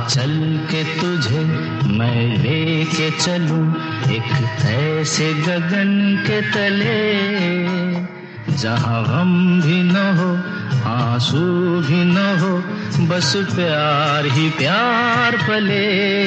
चल के तुझे मैं लेके चलूं एक ऐसे गगन के तले, जहां गम भी न हो आंसू भी न हो, बस प्यार ही प्यार पले।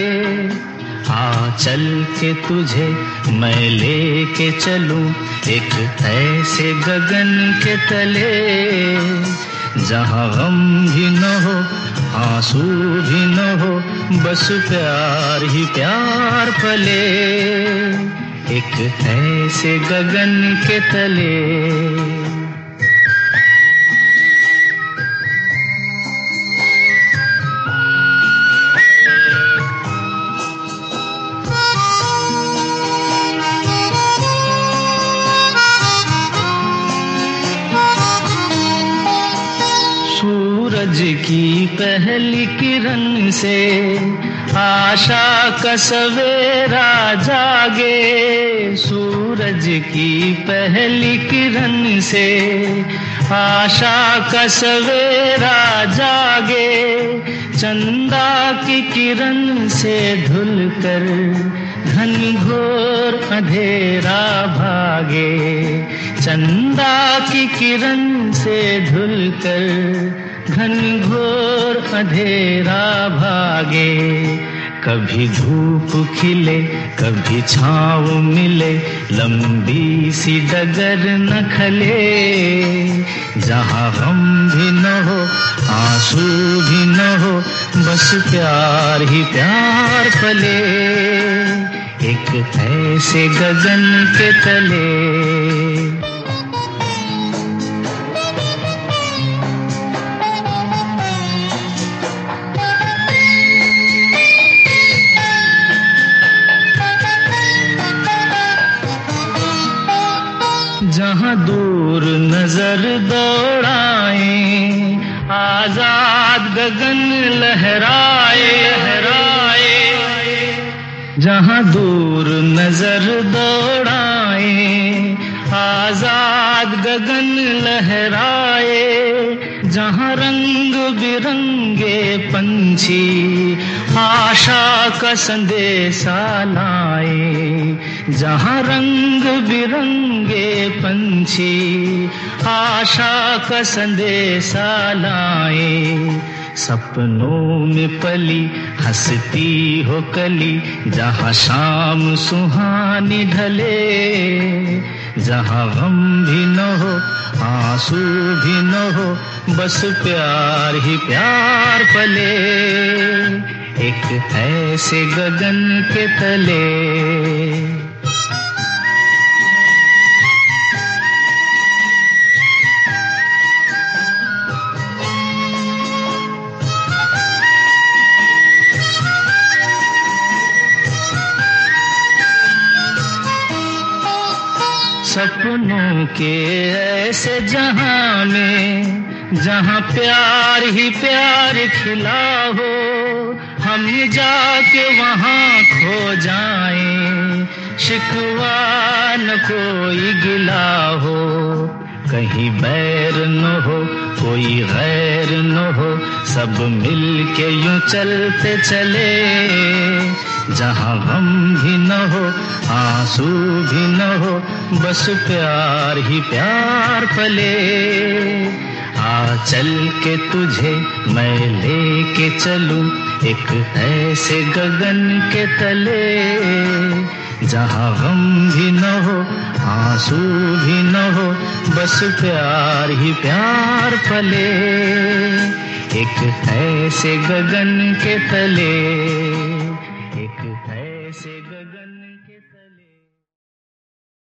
चल के तुझे मैं लेके चलूं एक ऐसे गगन के तले, जहां गम भी न हो आंसू भी न हो, बस प्यार ही प्यार पले। एक ऐसे गगन के तले। सूरज की पहली किरण से आशा का सवेरा जागे, सूरज की पहली किरण से आशा का सवेरा जागे, चंदा की किरण से धुलकर घनघोर अंधेरा भागे, चंदा की किरण से धुलकर घनघोर अंधेरा भागे। कभी धूप खिले कभी छाँव मिले, लंबी सी डगर न खले, जहाँ गम भी न हो आंसू भी न हो, बस प्यार ही प्यार पले। एक ऐसे गगन के तले। जहाँ दूर नजर दौड़ाए, आजाद गगन लहराए लहराए, जहाँ दूर नजर दौड़ाए, आजाद गगन लहराए, जहाँ रंग बिरंगे पंछी आशा का संदेशा लाए, जहाँ रंग बिरंगे पंछी आशा का संदेशा लाए, सपनों में पली हंसती हो कली, जहाँ शाम सुहानी ढले, जहाँ गम भी न हो आंसू भी न हो, बस प्यार ही प्यार पले। एक ऐसे गगन के तले। सपनों के ऐसे जहां में, जहां प्यार ही प्यार खिला हो, हम जाके वहां खो जाएं, शिकवा न कोई गिला हो, कहीं बैर न हो कोई गैर न हो, सब मिल के यूं चलते चले, जहाँ गम भी न हो आंसू भी न हो, बस प्यार ही प्यार पले। चल के तुझे मैं लेके चलूं एक ऐसे गगन के तले, जहाँ गम भी न हो आंसू भी न हो, बस प्यार ही प्यार पले। एक ऐसे गगन के तले।